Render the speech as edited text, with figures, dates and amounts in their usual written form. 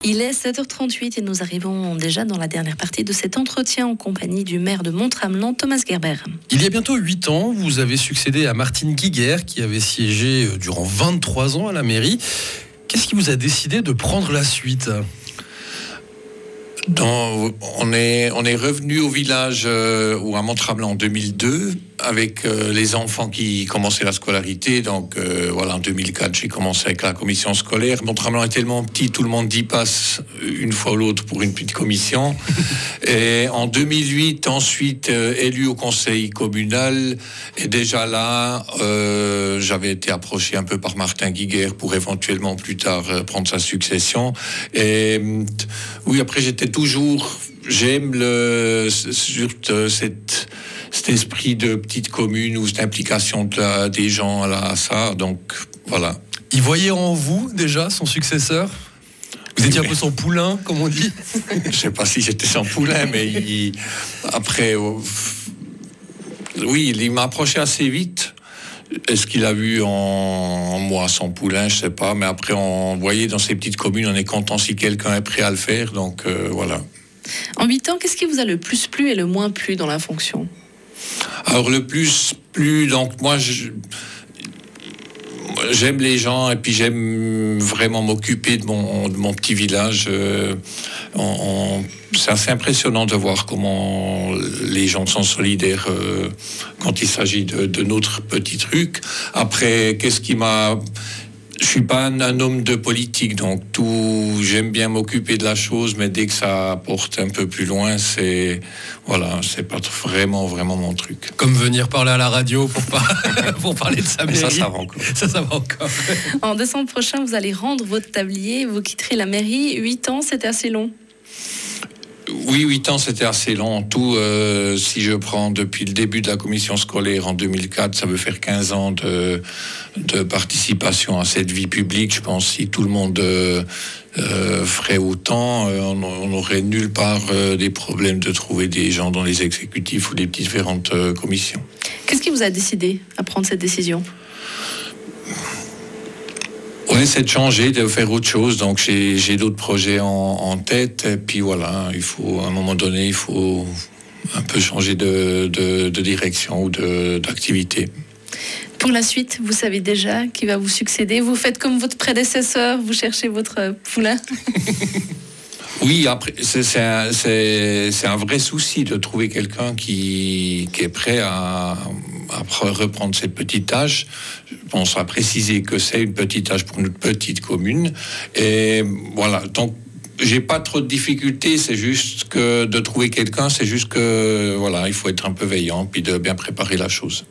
Il est 7h38 et nous arrivons déjà dans la dernière partie de cet entretien en compagnie du maire de Montramelan, Thomas Gerber. Il y a bientôt 8 ans, vous avez succédé à Martine Guiguer qui avait siégé durant 23 ans à la mairie. Qu'est-ce qui vous a décidé de prendre la suite ? On est revenu au village ou à Montramelan en 2002 avec les enfants qui commençaient la scolarité. Donc en 2004, j'ai commencé avec la commission scolaire. Montramelan est tellement petit, tout le monde y passe une fois ou l'autre pour une petite commission. Et en 2008, ensuite élu au conseil communal. Et déjà là, j'avais été approché un peu par Martin Guiguer pour éventuellement plus tard prendre sa succession. Et oui, après j'aime cet esprit de petite commune ou cette implication des gens à ça, donc voilà. Il voyait en vous déjà son successeur ? Vous étiez un peu son poulain, comme on dit ? Je ne sais pas si j'étais son poulain, mais il m'a approché assez vite. Est-ce qu'il a vu en moi son poulain, je ne sais pas, mais après on voyait dans ces petites communes, on est content si quelqu'un est prêt à le faire, donc voilà. En 8 ans, qu'est-ce qui vous a le plus plu et le moins plu dans la fonction ? Alors le plus plu, donc moi j'aime les gens et puis j'aime vraiment m'occuper de mon petit village. C'est assez impressionnant de voir comment les gens sont solidaires quand il s'agit de notre petit truc. Après, je suis pas un homme de politique, donc j'aime bien m'occuper de la chose, mais dès que ça porte un peu plus loin, c'est pas vraiment mon truc. Comme venir parler à la radio pour parler de sa mairie. Ça va encore. Ça va encore. En décembre prochain, vous allez rendre votre tablier, vous quitterez la mairie. 8 ans, c'était assez long. Oui, 8 ans, c'était assez long. En tout, si je prends depuis le début de la commission scolaire en 2004, ça veut faire 15 ans de participation à cette vie publique. Je pense que si tout le monde ferait autant, on n'aurait nulle part des problèmes de trouver des gens dans les exécutifs ou les différentes commissions. Qu'est-ce qui vous a décidé à prendre cette décision ? Ouais, c'est de changer, de faire autre chose. Donc j'ai d'autres projets en tête. Et puis voilà, à un moment donné, il faut un peu changer de direction ou d'activité. Pour la suite, vous savez déjà qui va vous succéder. Vous faites comme votre prédécesseur, vous cherchez votre poulain. Oui, après, c'est un vrai souci de trouver quelqu'un qui est prêt à reprendre cette petite tâche. On sera précisé que c'est une petite tâche pour notre petite commune. Et voilà, donc j'ai pas trop de difficultés, c'est juste que de trouver quelqu'un, c'est juste que il faut être un peu veillant puis de bien préparer la chose.